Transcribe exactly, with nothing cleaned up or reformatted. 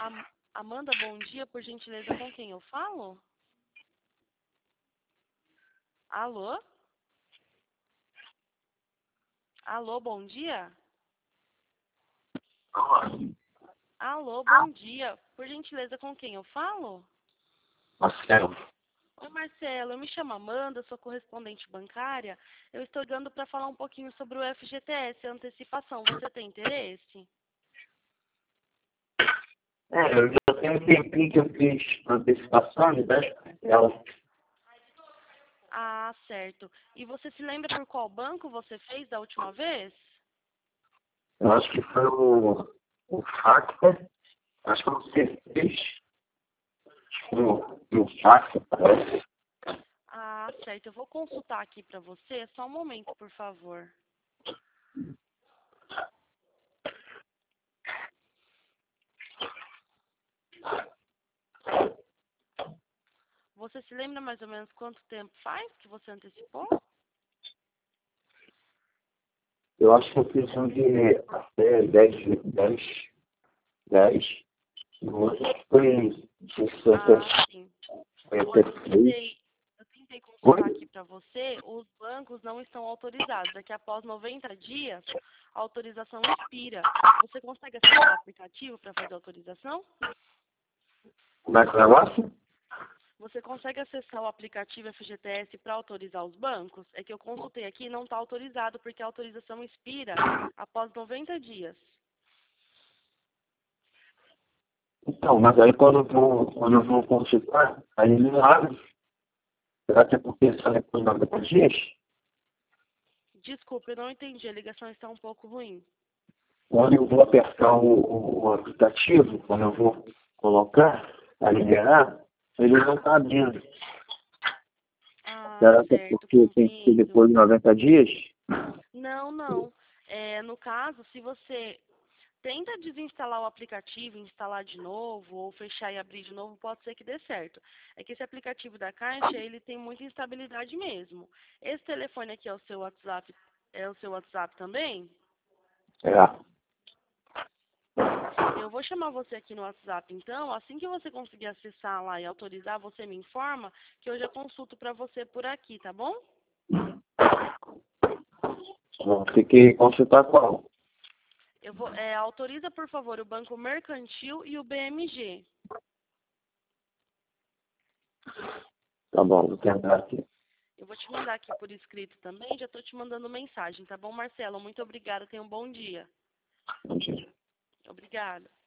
Am- Amanda, bom dia, por gentileza, com quem eu falo? Alô? Alô, bom dia? Alô, bom dia, por gentileza, com quem eu falo? Marcelo, Oi, Marcelo, eu me chamo Amanda, sou correspondente bancária. Eu estou ligando para falar um pouquinho sobre o F G T S, a antecipação. Você tem interesse? é, eu já tenho um tempinho que eu fiz antecipação de dez parcelas. Ah, certo. E você se lembra por qual banco você fez da última vez? Eu acho que foi o, o Factor, acho que foi o C três, o, o Factor, parece. Ah, certo. Eu vou consultar aqui para você. Só um momento, por favor. Você se lembra mais ou menos quanto tempo faz que você antecipou? Eu acho que eu fiz um de até dez, dez, dez, e o outro foi Ah, sim. Olha, eu sessenta e três. tentei, eu tentei consultar aqui para você. Os bancos não estão autorizados. É que após noventa dias, a autorização expira. Você consegue acessar o aplicativo para fazer a autorização? Como é que é o negócio? Você consegue acessar o aplicativo F G T S para autorizar os bancos? É que eu consultei aqui e não está autorizado, porque a autorização expira após noventa dias. Então, mas aí quando eu vou, quando eu vou consultar, aí ele não abre. Será que é porque só depois de noventa dias? Desculpe, eu não entendi. A ligação está um pouco ruim. Quando eu vou apertar o, o, o aplicativo, quando eu vou colocar, a liberar, ele não está abrindo. Ah, Será que é certo, porque tem que ser compreendo. depois de noventa dias? Não, não. É, no caso, se você tenta desinstalar o aplicativo, instalar de novo, ou fechar e abrir de novo, pode ser que dê certo. É que esse aplicativo da Caixa, ele tem muita instabilidade mesmo. Esse telefone aqui é o seu WhatsApp, é o seu WhatsApp também? É. Eu vou chamar você aqui no WhatsApp, então. Assim que você conseguir acessar lá e autorizar, você me informa que eu já consulto para você por aqui, tá bom? Vou ter que consultar qual? Eu vou, é, autoriza, por favor, o Banco Mercantil e o B M G. Tá bom, vou tentar aqui. Eu vou te mandar aqui por escrito também. Já estou te mandando mensagem, tá bom, Marcelo? Muito obrigada. Tenha um bom dia. Bom dia. Obrigada.